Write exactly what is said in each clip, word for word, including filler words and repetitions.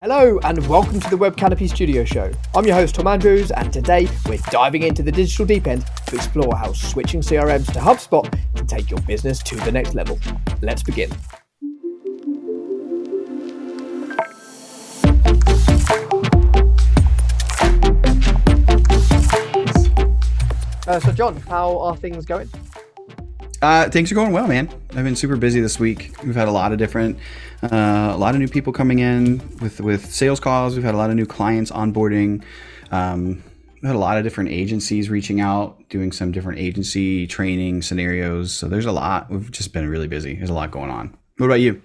Hello and welcome to the Web Canopy Studio Show. I'm your host Tom Andrews, and today we're diving into the digital deep end to explore how switching C R Ms to HubSpot can take your business to the next level. Let's begin. Uh, so John, how are things going? Uh, things are going well, man. I've been super busy this week. We've had a lot of different, uh, a lot of new people coming in with, with sales calls. We've had a lot of new clients onboarding. Um, we've had a lot of different agencies reaching out, doing some different agency training scenarios. So there's a lot. We've just been really busy. There's a lot going on. What about you?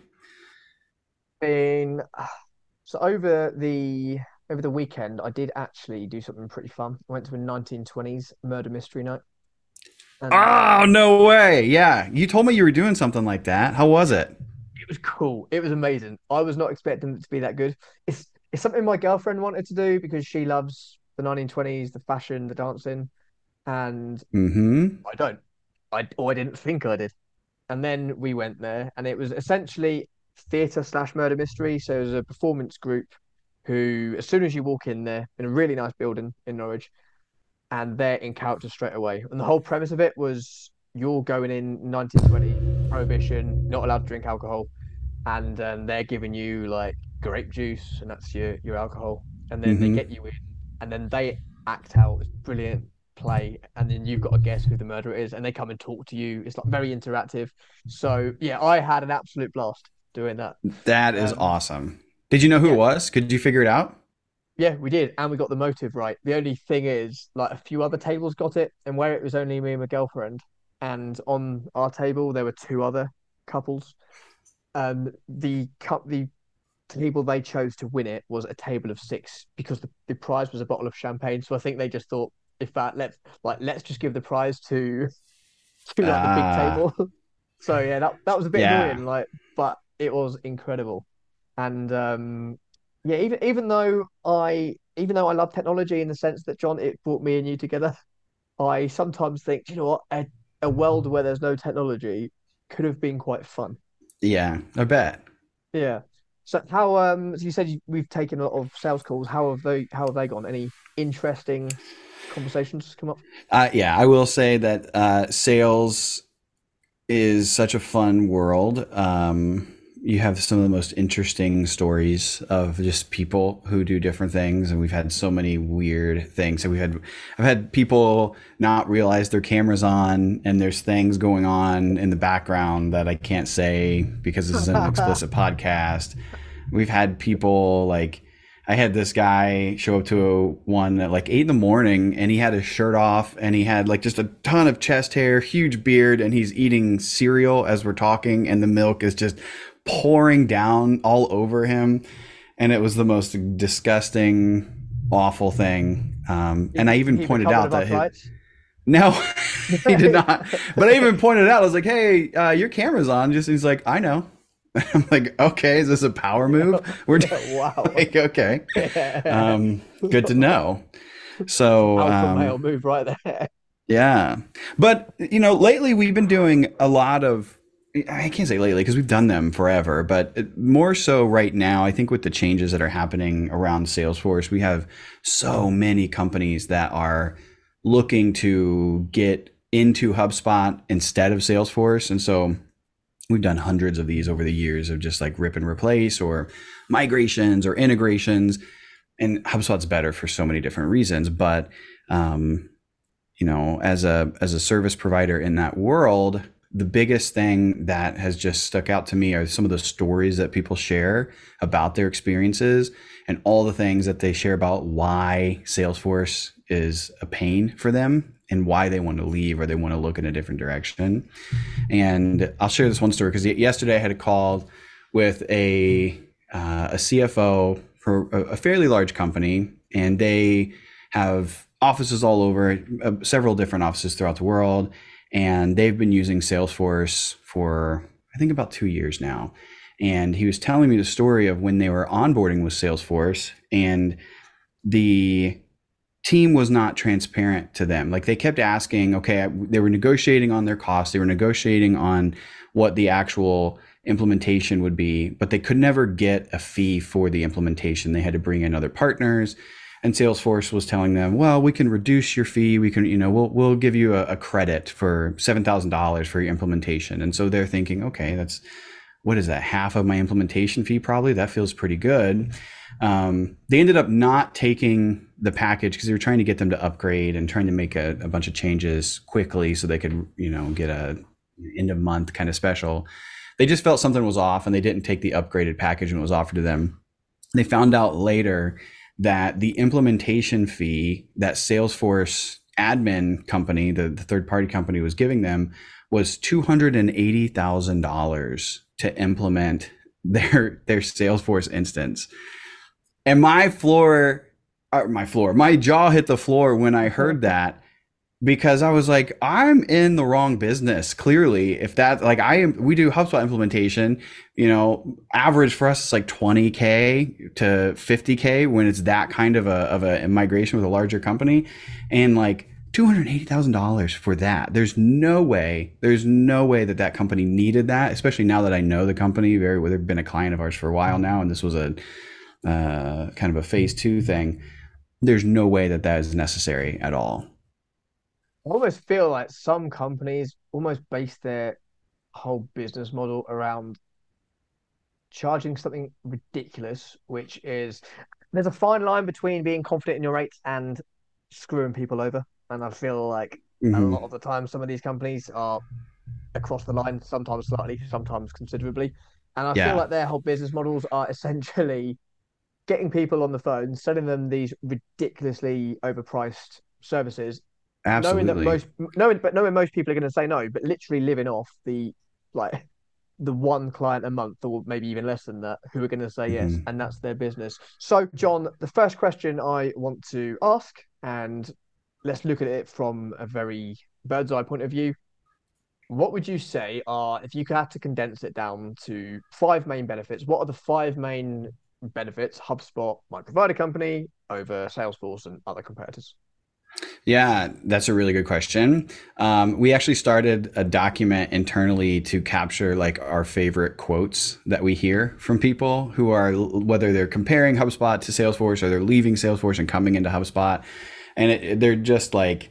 Been so over the over the weekend, I did actually do something pretty fun. I went to a nineteen twenties murder mystery night. And Oh, no way. Yeah. You told me you were doing something like that. How was it? it was cool. It was amazing. I was not expecting it to be that good. It's it's something my girlfriend wanted to do because she loves the nineteen twenties, the fashion, the dancing, and Mm-hmm. I don't. I or I didn't think I did. And then we went there, and it was essentially theatre slash murder mystery. So it was a performance group who, as soon as you walk in there, in a really nice building in Norwich, and they're in character straight away. And the whole premise of it was you're going in nineteen twenty, prohibition, not allowed to drink alcohol, and um, they're giving you like grape juice, and that's your your alcohol. And then they Mm-hmm. get you in, and then they act out this brilliant play, and then you've got to guess who the murderer is, and they come and talk to you. It's like very interactive. So yeah, I had an absolute blast doing that. That is Um, awesome. Did you know who it yeah, was? Could you figure it out? Yeah, we did, and we got the motive right. The only thing is, like a few other tables got it, and where it was only me and my girlfriend, and on our table there were two other couples. Um, the cup, the table they chose to win it was a table of six because the, the prize was a bottle of champagne. So I think they just thought, if that let's like let's just give the prize to to like the big Ah, table. So yeah, that that was a bit yeah. annoying, like, but it was incredible. And um, yeah, even even though I even though I love technology in the sense that John, it brought me and you together, I sometimes think, you know what, a, a world where there's no technology could have been quite fun. Yeah, I bet. Yeah. So how um so you said you, we've taken a lot of sales calls. How have they how have they gone? Any interesting conversations come up? Uh, yeah, I will say that uh, sales is such a fun world. Um, you have some of the most interesting stories of just people who do different things, and we've had so many weird things. So we had, I've had people not realize their cameras on, and there's things going on in the background that I can't say because this is an explicit podcast. We've had people like, I had this guy show up to a one at like eight in the morning, and he had his shirt off, and he had like just a ton of chest hair, huge beard, and he's eating cereal as we're talking, and the milk is just pouring down all over him. And it was the most disgusting, awful thing. Um, and I He even he pointed recovered out of our that his, flights. no, he did not. But I even pointed out, I was like, hey, uh, your camera's on. Just he's like, I know. I'm like, okay, is this a power move? We're Wow. like, okay, Yeah. um, good to know. So, Alpha male um, move right there. yeah, but you know, lately we've been doing a lot of. I can't say lately because we've done them forever, but it- more so right now. I think with the changes that are happening around Salesforce, we have so many companies that are looking to get into HubSpot instead of Salesforce, and so we've done hundreds of these over the years of just like rip and replace or migrations or integrations. And HubSpot's better for so many different reasons. But um, you know, as a as a service provider in that world, the biggest thing that has just stuck out to me are some of the stories that people share about their experiences and all the things that they share about why Salesforce is a pain for them and why they want to leave or they want to look in a different direction. And I'll share this one story because yesterday I had a call with a uh, a C F O for a, a fairly large company, and they have offices all over, uh, several different offices throughout the world, and they've been using Salesforce for I think about two years now. And he was telling me the story of when they were onboarding with Salesforce, and the team was not transparent to them. Like they kept asking, okay, they were negotiating on their costs. They were negotiating on what the actual implementation would be, but they could never get a fee for the implementation. They had to bring in other partners, and Salesforce was telling them, well, we can reduce your fee. We can, you know, we'll, we'll give you a, a credit for seven thousand dollars for your implementation. And so they're thinking, okay, that's, what is that? Half of my implementation fee, probably. That feels pretty good. Um, they ended up not taking the package because they were trying to get them to upgrade and trying to make a, a bunch of changes quickly so they could, you know, get a end of month kind of special. They just felt something was off and they didn't take the upgraded package when it was offered to them. They found out later that the implementation fee that Salesforce admin company, the, the third party company, was giving them was two hundred eighty thousand dollars to implement their their Salesforce instance. And my floor, or my floor, my jaw hit the floor when I heard that, because I was like, I'm in the wrong business. Clearly, if that, like, I am, we do HubSpot implementation, you know, average for us is like twenty K to fifty K when it's that kind of a, of a migration with a larger company. And like two hundred eighty thousand dollars for that. There's no way, there's no way that that company needed that, especially now that I know the company very well. They've been a client of ours for a while now, and this was a uh, kind of a phase two thing. There's no way that that is necessary at all. I almost feel like some companies almost base their whole business model around charging something ridiculous, which is, there's a fine line between being confident in your rates and screwing people over. And I feel like mm-hmm. a lot of the time, some of these companies are across the line, sometimes slightly, sometimes considerably. And I yeah. feel like their whole business models are essentially getting people on the phone, selling them these ridiculously overpriced services. Absolutely. Knowing that most, knowing, but knowing most people are going to say no, but literally living off the, like, the one client a month, or maybe even less than that, who are going to say yes, mm-hmm. and that's their business. So, John, the first question I want to ask, and let's look at it from a very bird's eye point of view. What would you say are, if you had to condense it down to five main benefits, what are the five main benefits HubSpot might provide a company over Salesforce and other competitors? Yeah, that's a really good question. Um, we actually started a document internally to capture like our favorite quotes that we hear from people who are, whether they're comparing HubSpot to Salesforce or they're leaving Salesforce and coming into HubSpot. And it, they're just like,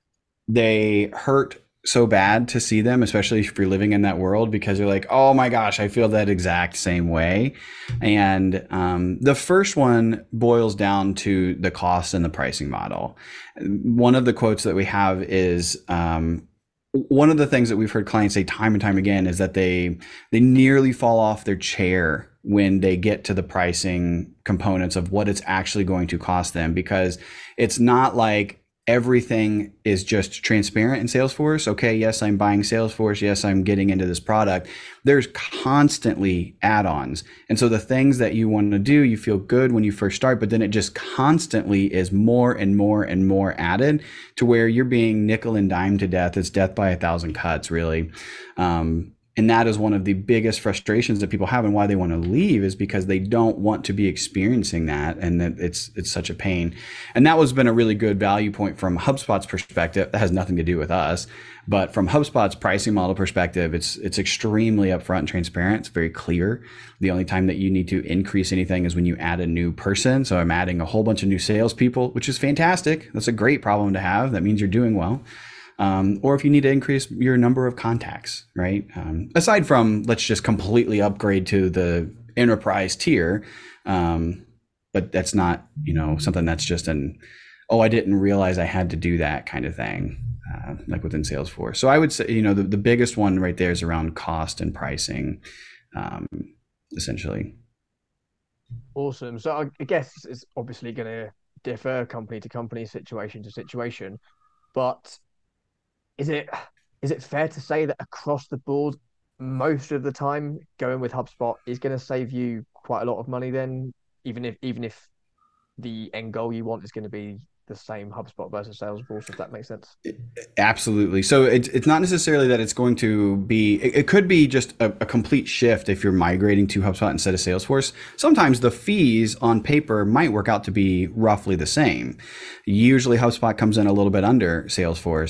they hurt so bad to see them, especially if you're living in that world, because you're like, oh my gosh, I feel that exact same way. And um, the first one boils down to the cost and the pricing model. One of the quotes that we have is, um, one of the things that we've heard clients say time and time again is that they they nearly fall off their chair when they get to the pricing components of what it's actually going to cost them, because it's not like everything is just transparent in Salesforce. Okay, yes, I'm buying Salesforce. Yes, I'm getting into this product. There's constantly add-ons. And so the things that you want to do, you feel good when you first start, but then it just constantly is more and more and more added to where you're being nickel and dime to death. It's death by a thousand cuts, really. Um, And that is one of the biggest frustrations that people have, and why they want to leave is because they don't want to be experiencing that, and that it's it's such a pain. And that was been a really good value point from HubSpot's perspective. That has nothing to do with us, but from HubSpot's pricing model perspective, it's it's extremely upfront and transparent. It's very clear. The only time that you need to increase anything is when you add a new person. So I'm adding a whole bunch of new salespeople, which is fantastic. That's a great problem to have. That means you're doing well. Um, or if you need to increase your number of contacts, right? Um, aside from, let's just completely upgrade to the enterprise tier. Um, but that's not, you know, something that's just an, oh, I didn't realize I had to do that kind of thing, uh, like within Salesforce. So I would say, you know, the, the biggest one right there is around cost and pricing, um, essentially. Awesome. So I guess it's obviously going to differ company to company, situation to situation, but Is it is it fair to say that across the board, most of the time, going with HubSpot is going to save you quite a lot of money then, even if even if the end goal you want is going to be the same HubSpot versus Salesforce, if that makes sense? Absolutely. So it's it's not necessarily that it's going to be, it, it could be just a, a complete shift if you're migrating to HubSpot instead of Salesforce. Sometimes the fees on paper might work out to be roughly the same. Usually HubSpot comes in a little bit under Salesforce.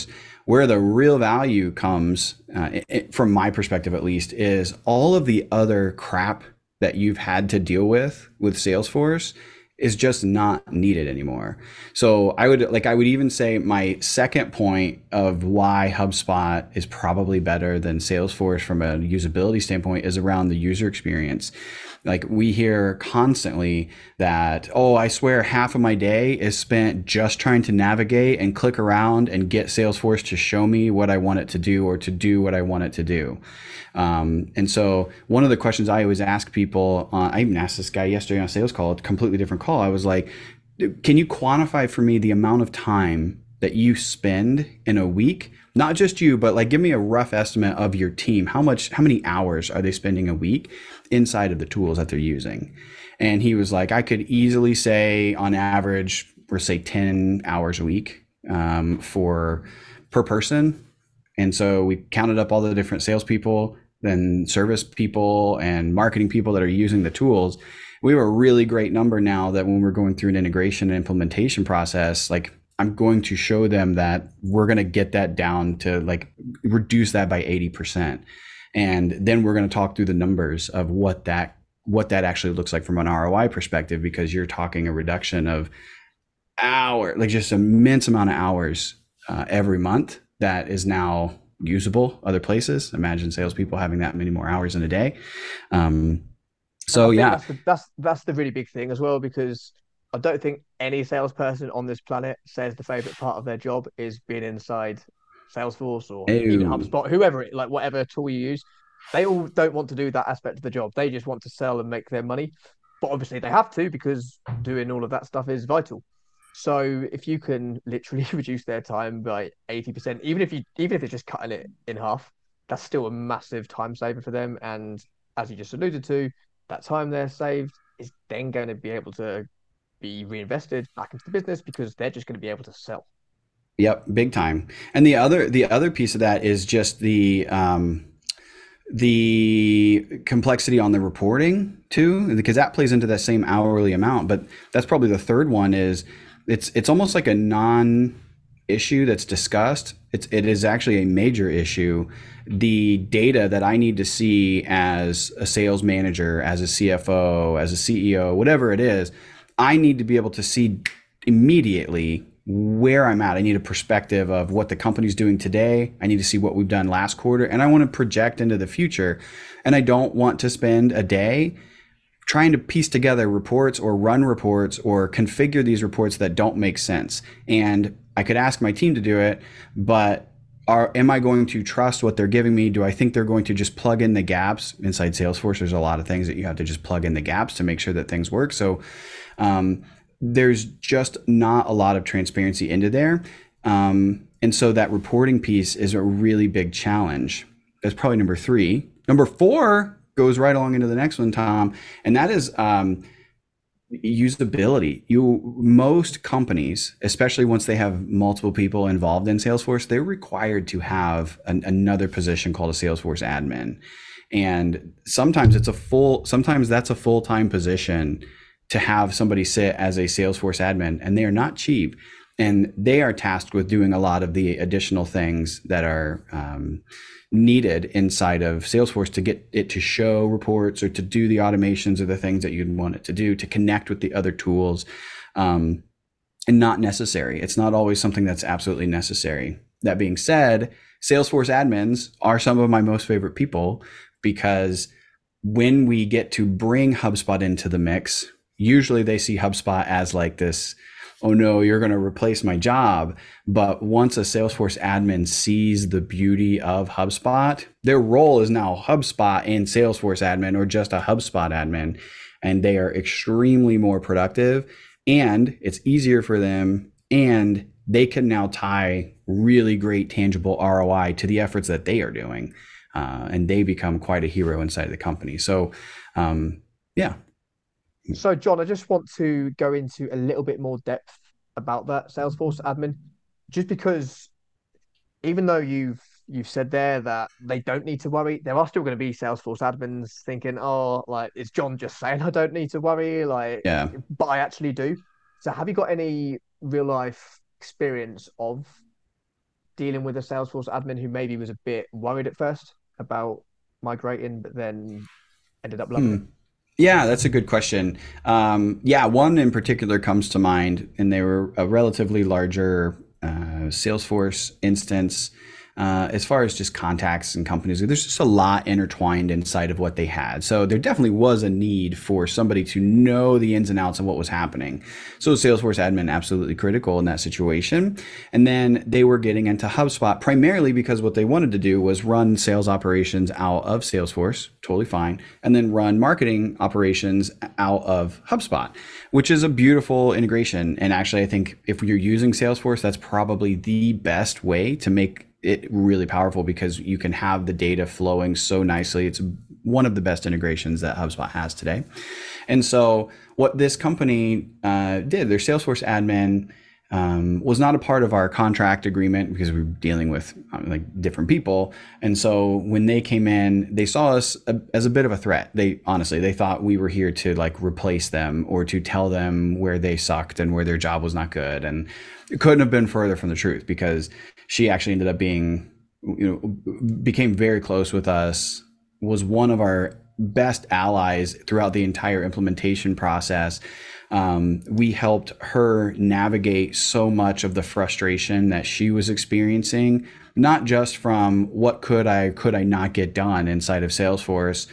Where the real value comes, uh, it, it- from my perspective at least, is all of the other crap that you've had to deal with with Salesforce is just not needed anymore. So I would like I would even say my second point of why HubSpot is probably better than Salesforce from a usability standpoint is around the user experience. Like we hear constantly that, oh, I swear half of my day is spent just trying to navigate and click around and get Salesforce to show me what I want it to do or to do what I want it to do. Um, and so one of the questions I always ask people, uh, I even asked this guy yesterday on a sales call, a completely different call. I was like, can you quantify for me the amount of time that you spend in a week? Not just you, but like give me a rough estimate of your team. How much, how many hours are they spending a week inside of the tools that they're using? And he was like, I could easily say on average, or say ten hours a week um, for per person. And so we counted up all the different salespeople, then service people and marketing people that are using the tools. We have a really great number now that when we're going through an integration and implementation process, like I'm going to show them that we're going to get that down to like reduce that by eighty percent. And then we're going to talk through the numbers of what that what that actually looks like from an R O I perspective, because you're talking a reduction of hour, like just immense amount of hours uh, every month that is now usable other places. Imagine salespeople having that many more hours in a day. Um, And I so think yeah, that's the, that's that's the really big thing as well, because I don't think any salesperson on this planet says the favorite part of their job is being inside Salesforce or even oh, HubSpot, whoever it, like whatever tool you use. They all don't want to do that aspect of the job. They just want to sell and make their money. But obviously they have to, because doing all of that stuff is vital. So if you can literally reduce their time by eighty percent, even if you even if it's just cutting it in half, that's still a massive time saver for them. And as you just alluded to, that time they're saved is then going to be able to be reinvested back into the business, because they're just going to be able to sell. yep, big time. And the other the other piece of that is just the um, the complexity on the reporting too, because that plays into that same hourly amount. But that's probably the third one is it's it's almost like a non issue that's discussed. It's it is actually a major issue. The data that I need to see as a sales manager, as a C F O, as a C E O, whatever it is, I need to be able to see immediately where I'm at. I need a perspective of what the company's doing today. I need to see what we've done last quarter, and I want to project into the future. And I don't want to spend a day trying to piece together reports or run reports or configure these reports that don't make sense. And I could ask my team to do it, but are am I going to trust what they're giving me? Do I think they're going to just plug in the gaps inside Salesforce? There's a lot of things that you have to just plug in the gaps to make sure that things work. So um, there's just not a lot of transparency into there. Um, and so that reporting piece is a really big challenge. That's probably number three. Number four goes right along into the next one, Tom, and that is um, usability. You most companies, especially once they have multiple people involved in Salesforce, they're required to have an, another position called a Salesforce admin, and sometimes it's a full. Sometimes that's a full time position to have somebody sit as a Salesforce admin, and they are not cheap. And they are tasked with doing a lot of the additional things that are um, needed inside of Salesforce to get it to show reports or to do the automations or the things that you'd want it to do, to connect with the other tools, um, and not necessary. It's not always something that's absolutely necessary. That being said, Salesforce admins are some of my most favorite people, because when we get to bring HubSpot into the mix, usually they see HubSpot as like this, oh no, you're going to replace my job. But once a Salesforce admin sees the beauty of HubSpot, their role is now HubSpot and Salesforce admin, or just a HubSpot admin, and they are extremely more productive, and it's easier for them, and they can now tie really great tangible R O I to the efforts that they are doing, uh, and they become quite a hero inside the company. So um, yeah. So, John, I just want to go into a little bit more depth about that Salesforce admin, just because even though you've you've said there that they don't need to worry, there are still going to be Salesforce admins thinking, oh, like, is John just saying I don't need to worry? Like, Yeah. but I actually do. So, have you got any real life experience of dealing with a Salesforce admin who maybe was a bit worried at first about migrating, but then ended up loving Hmm. it? Yeah, that's a good question. Um, yeah, one in particular comes to mind, and they were a relatively larger uh, Salesforce instance. Uh, as far as just contacts and companies, there's just a lot intertwined inside of what they had. So there definitely was a need for somebody to know the ins and outs of what was happening. So Salesforce admin absolutely critical in that situation. And then they were getting into HubSpot primarily because what they wanted to do was run sales operations out of Salesforce, totally fine, and then run marketing operations out of HubSpot, which is a beautiful integration. And actually, I think if you're using Salesforce, that's probably the best way to make it really powerful because you can have the data flowing so nicely. It's one of the best integrations that HubSpot has today. And so what this company uh, did, their Salesforce admin um, was not a part of our contract agreement because we were dealing with um, like different people. And so when they came in, they saw us a, as a bit of a threat. They honestly, they thought we were here to like replace them or to tell them where they sucked and where their job was not good. And it couldn't have been further from the truth because she actually ended up being, you know, became very close with us, was one of our best allies throughout the entire implementation process. Um, we helped her navigate so much of the frustration that she was experiencing, not just from what could I, could I not get done inside of Salesforce,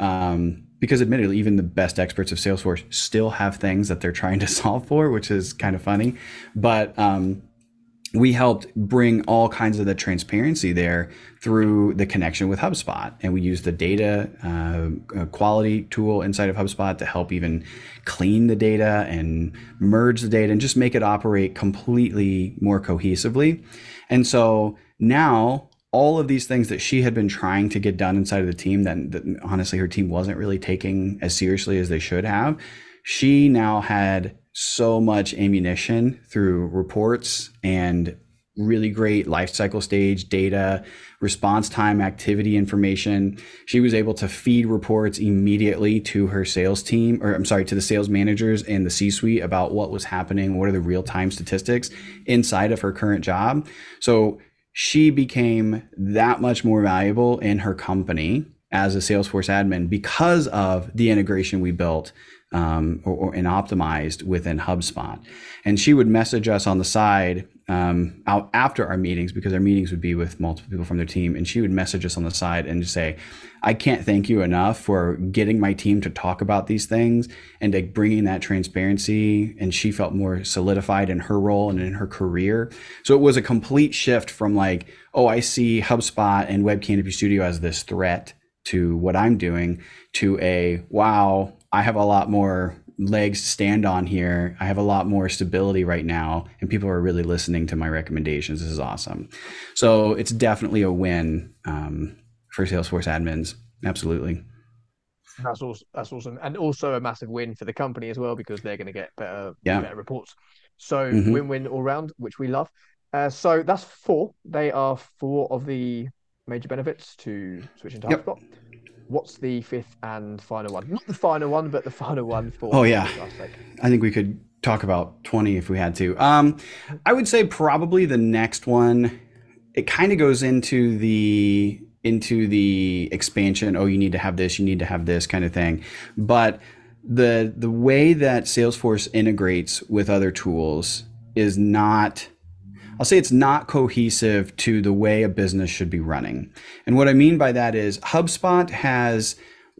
um, because admittedly, even the best experts of Salesforce still have things that they're trying to solve for, which is kind of funny. But um, we helped bring all kinds of the transparency there through the connection with HubSpot. And we used the data uh, quality tool inside of HubSpot to help even clean the data and merge the data and just make it operate completely more cohesively. And so now all of these things that she had been trying to get done inside of the team that, that honestly her team wasn't really taking as seriously as they should have, she now had so much ammunition through reports and really great lifecycle stage data, response time, activity information. She was able to feed reports immediately to her sales team, or I'm sorry, to the sales managers and the C-suite about what was happening, what are the real-time statistics inside of her current job. So she became that much more valuable in her company as a Salesforce admin because of the integration we built um, or, or and optimized within HubSpot. And she would message us on the side um, out after our meetings, because our meetings would be with multiple people from their team. And she would message us on the side and just say, I can't thank you enough for getting my team to talk about these things and like bringing that transparency. And she felt more solidified in her role and in her career. So it was a complete shift from like, oh, I see HubSpot and Web Canopy Studio as this threat to what I'm doing, to a, wow, I have a lot more legs to stand on here. I have a lot more stability right now, and people are really listening to my recommendations. This is awesome. So it's definitely a win um, for Salesforce admins. Absolutely. That's awesome. That's awesome, and also a massive win for the company as well because they're going to get better, Yeah. better reports. So Mm-hmm. win-win all round, which we love. Uh, so that's four. They are four of the major benefits to switching to Yep. HubSpot. What's the fifth and final one? Not the final one, but the final one for. Oh yeah, for sake. I think we could talk about twenty if we had to. Um, I would say probably the next one. It kind of goes into the into the expansion. Oh, you need to have this. You need to have this kind of thing. But the the way that Salesforce integrates with other tools is not. I'll say it's not cohesive to the way a business should be running. And what I mean by that is HubSpot has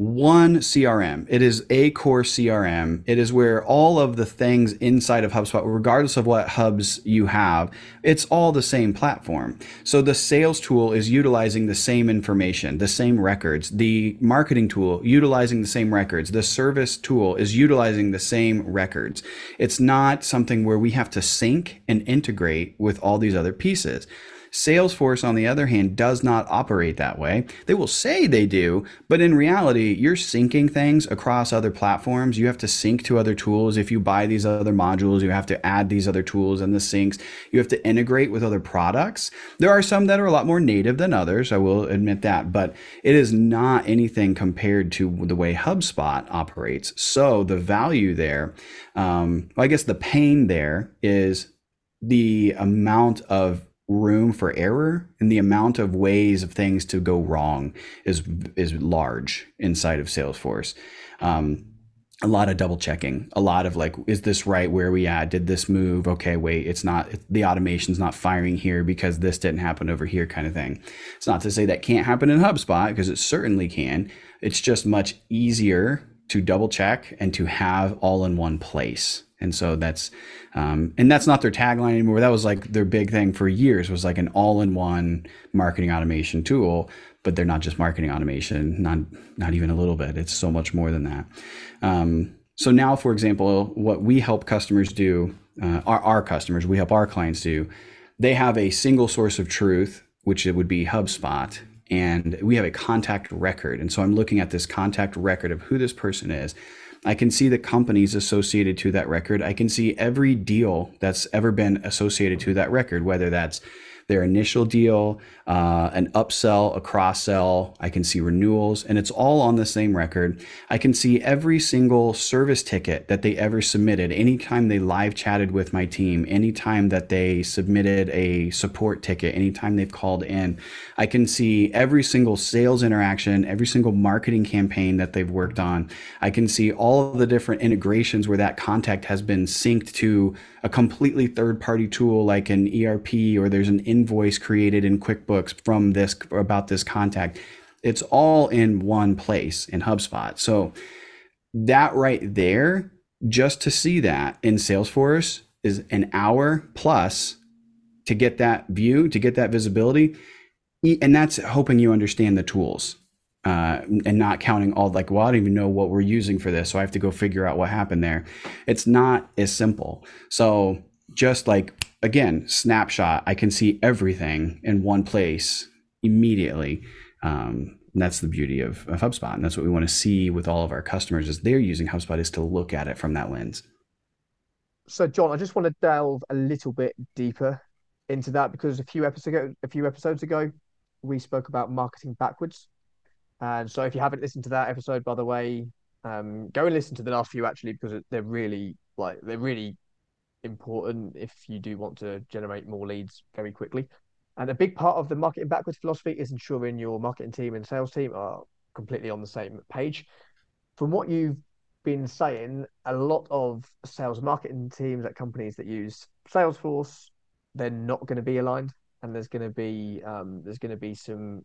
one C R M. It is a core C R M. It is where all of the things inside of HubSpot, regardless of what hubs you have, it's all the same platform. So the sales tool is utilizing the same information, the same records. The marketing tool utilizing the same records. The service tool is utilizing the same records. It's not something where we have to sync and integrate with all these other pieces. Salesforce, on the other hand, does not operate that way. They will say they do, but in reality, you're syncing things across other platforms. You have to sync to other tools. If you buy these other modules, you have to add these other tools and the syncs. You have to integrate with other products. There are some that are a lot more native than others, I will admit that, but it is not anything compared to the way HubSpot operates. So the value there, um, well, I guess the pain there is the amount of room for error, and the amount of ways of things to go wrong is is large inside of Salesforce. Um, a lot of double checking, a lot of like, is this right? Where are we at? Did this move? Okay, wait, it's not, the automation's not firing here because this didn't happen over here, kind of thing. It's not to say that can't happen in HubSpot, because it certainly can. It's just much easier to double check and to have all in one place. And so that's, um, and that's not their tagline anymore. That was like their big thing for years, was like an all-in-one marketing automation tool. But they're not just marketing automation, not not even a little bit. It's so much more than that. Um, so now, for example, what we help customers do, uh, our, our customers, we help our clients do, they have a single source of truth, which it would be HubSpot, and we have a contact record. And so I'm looking at this contact record of who this person is. I can see the companies associated to that record. I can see every deal that's ever been associated to that record, whether that's their initial deal, uh, an upsell, a cross sell. I can see renewals, and it's all on the same record. I can see every single service ticket that they ever submitted, anytime they live chatted with my team, anytime that they submitted a support ticket, anytime they've called in. I can see every single sales interaction, every single marketing campaign that they've worked on. I can see all of the different integrations where that contact has been synced to a completely third-party tool like an E R P, or there's an invoice created in QuickBooks from this about this contact. It's all in one place in HubSpot. So that right there, just to see that in Salesforce, is an hour plus to get that view, to get that visibility. And that's hoping you understand the tools. Uh, and not counting all, like, well, I don't even know what we're using for this, so I have to go figure out what happened there. It's not as simple. So just like, again, snapshot, I can see everything in one place immediately. Um, and that's the beauty of, of HubSpot. And that's what we want to see with all of our customers as they're using HubSpot, is to look at it from that lens. So, John, I just want to delve a little bit deeper into that, because a few episodes ago, a few episodes ago, we spoke about marketing backwards. And so if you haven't listened to that episode, by the way, um, go and listen to the last few, actually, because they're really like they're really important if you do want to generate more leads very quickly. And a big part of the marketing backwards philosophy is ensuring your marketing team and sales team are completely on the same page. From what you've been saying, a lot of sales marketing teams at companies that use Salesforce, they're not going to be aligned, and there's going to be um, there's going to be some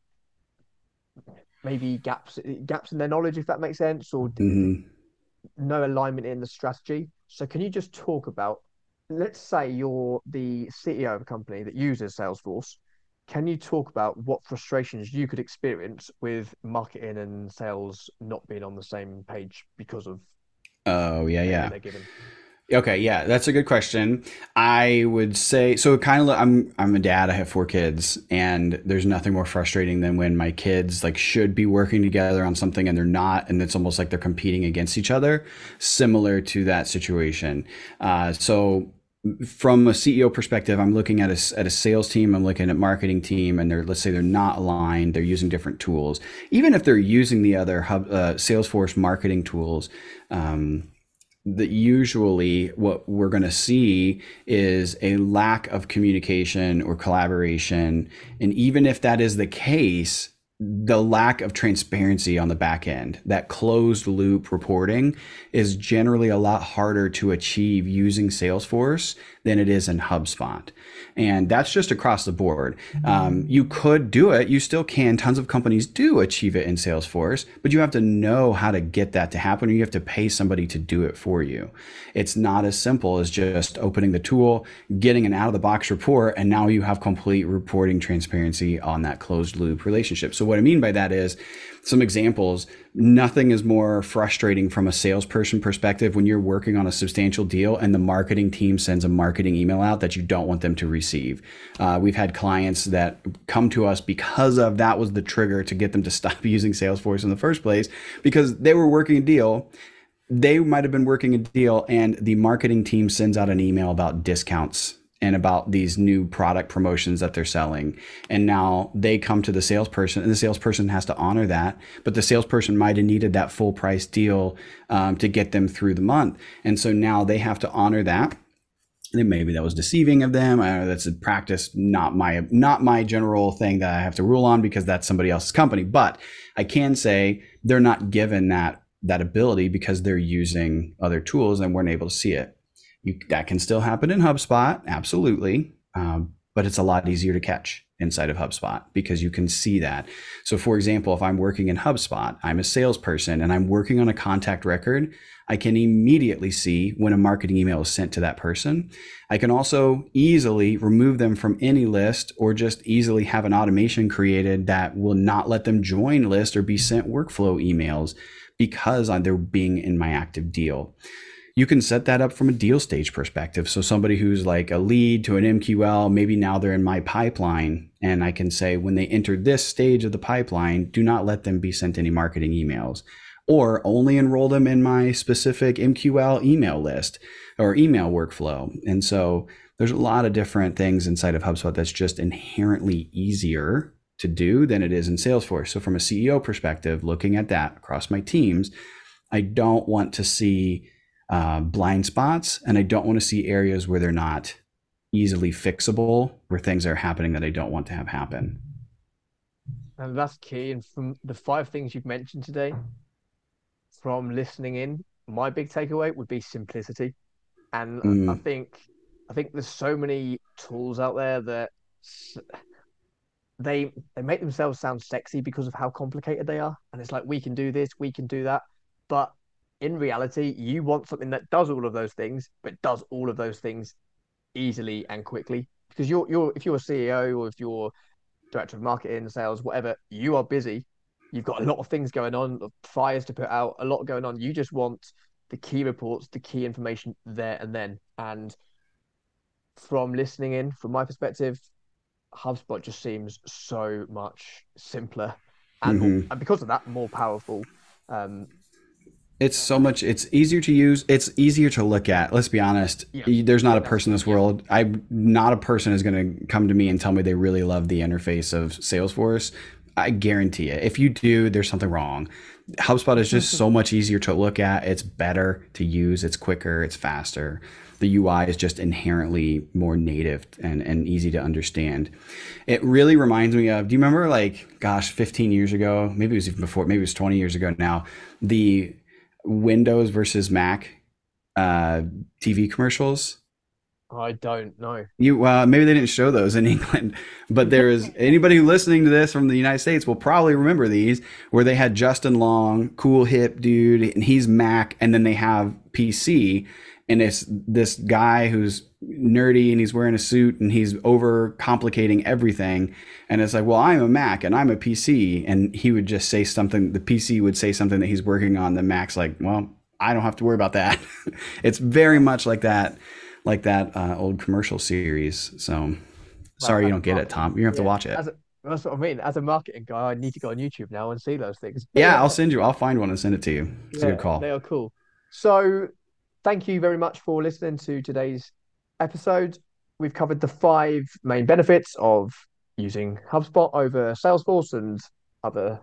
maybe gaps gaps in their knowledge, if that makes sense, or mm-hmm. no alignment in the strategy. So can you just talk about, let's say you're the C E O of a company that uses Salesforce. Can you talk about what frustrations you could experience with marketing and sales not being on the same page because of oh yeah yeah they're given? Okay, yeah, that's a good question. I would say, so kind of, I'm I'm a dad, I have four kids, and there's nothing more frustrating than when my kids like should be working together on something and they're not, and it's almost like they're competing against each other, similar to that situation. Uh, so from a C E O perspective, I'm looking at a, at a sales team, I'm looking at marketing team, and they're, let's say they're not aligned, they're using different tools. Even if they're using the other hub, uh, Salesforce marketing tools, um, that usually what we're going to see is a lack of communication or collaboration. And even if that is the case, the lack of transparency on the back end, that closed loop reporting, is generally a lot harder to achieve using Salesforce than it is in HubSpot. And that's just across the board. Um, you could do it. You still can. Tons of companies do achieve it in Salesforce, but you have to know how to get that to happen, or you have to pay somebody to do it for you. It's not as simple as just opening the tool, getting an out of the box report, and now you have complete reporting transparency on that closed loop relationship. So what I mean by that is, some examples, nothing is more frustrating from a salesperson perspective when you're working on a substantial deal and the marketing team sends a marketing email out that you don't want them to receive. Uh, we've had clients that come to us because of that was the trigger to get them to stop using Salesforce in the first place, because they were working a deal. They might have been working a deal and the marketing team sends out an email about discounts and about these new product promotions that they're selling. And now they come to the salesperson, and the salesperson has to honor that, but the salesperson might have needed that full price deal um, to get them through the month. And so now they have to honor that. then maybe that was deceiving of them. I know that's a practice, not my not my general thing that I have to rule on because that's somebody else's company. But I can say they're not given that that ability because they're using other tools and weren't able to see it. You, that can still happen in HubSpot, absolutely, um, but it's a lot easier to catch inside of HubSpot because you can see that. So for example, if I'm working in HubSpot, I'm a salesperson and I'm working on a contact record, I can immediately see when a marketing email is sent to that person. I can also easily remove them from any list or just easily have an automation created that will not let them join list or be sent workflow emails because they're being in my active deal. You can set that up from a deal stage perspective. So somebody who's like a lead to an M Q L, maybe now they're in my pipeline, and I can say when they enter this stage of the pipeline, do not let them be sent any marketing emails, or only enroll them in my specific M Q L email list or email workflow. And so there's a lot of different things inside of HubSpot that's just inherently easier to do than it is in Salesforce. So from a C E O perspective, looking at that across my teams, I don't want to see uh, blind spots, and I don't want to see areas where they're not easily fixable, where things are happening that I don't want to have happen. And that's key. And from the five things you've mentioned today, from listening in, my big takeaway would be simplicity. And mm. I think I think there's so many tools out there that they they make themselves sound sexy because of how complicated they are. And it's like, we can do this, we can do that. But in reality, you want something that does all of those things, but does all of those things easily and quickly. Because you're you're if you're a C E O or if you're director of marketing, sales, whatever, you are busy. You've got a lot of things going on, fires to put out, a lot going on. You just want the key reports, the key information there and then. And from listening in, from my perspective, HubSpot just seems so much simpler and, mm-hmm. more, and because of that, more powerful. Um, It's so much, it's easier to use. It's easier to look at. Let's be honest. Yeah. There's not a person in this world. I not a person is going to come to me and tell me they really love the interface of Salesforce. I guarantee it. If you do, there's something wrong. HubSpot is just so much easier to look at. It's better to use. It's quicker. It's faster. The U I is just inherently more native and, and easy to understand. It really reminds me of, do you remember like, gosh, fifteen years ago, maybe it was even before, maybe it was twenty years ago now, the Windows versus Mac uh, T V commercials? I don't know. You well, uh, maybe they didn't show those in England, but there is anybody listening to this from the United States will probably remember these, where they had Justin Long, cool hip dude, and he's Mac, and then they have P C, and it's this guy who's nerdy and he's wearing a suit and he's over complicating everything, and it's like, well, I'm a Mac and I'm a P C, and he would just say something. The P C would say something that he's working on. The Mac's like, well, I don't have to worry about that. It's very much like that. Like that uh, old commercial series. So sorry you don't get it, Tom. You have yeah, to watch it. As a, that's what I mean. As a marketing guy, I need to go on YouTube now and see those things. Yeah, yeah, I'll send you. I'll find one and send it to you. It's yeah, a good call. They are cool. So thank you very much for listening to today's episode. We've covered the five main benefits of using HubSpot over Salesforce and other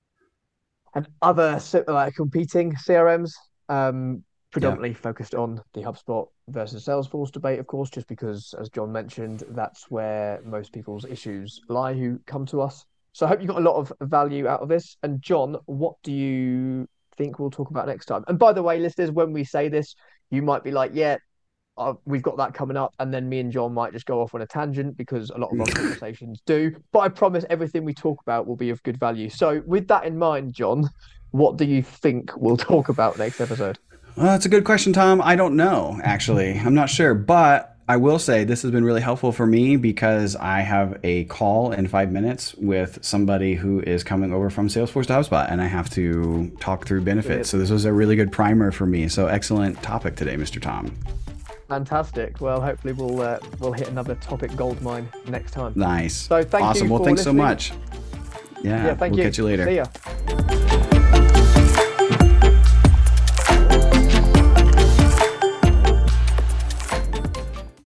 and other like competing C R Ms. Um, predominantly yeah. focused on the HubSpot versus Salesforce debate, of course, just because, as John mentioned, that's where most people's issues lie who come to us. So I hope you got a lot of value out of this. And John, what do you think we'll talk about next time? And by the way, listeners, when we say this, you might be like, yeah, uh, we've got that coming up. And then me and John might just go off on a tangent because a lot of our conversations do. But I promise everything we talk about will be of good value. So with that in mind, John, what do you think we'll talk about next episode? Well, that's a good question, Tom. I don't know, actually. I'm not sure. But I will say this has been really helpful for me because I have a call in five minutes with somebody who is coming over from Salesforce to HubSpot, and I have to talk through benefits. So this was a really good primer for me. So excellent topic today, Mister Tom. Fantastic. Well, hopefully we'll uh, we'll hit another topic goldmine next time. Nice. So thank awesome. you. Well, for thanks listening. so much. Yeah. Yeah. Thank we'll you. Catch you later. See ya.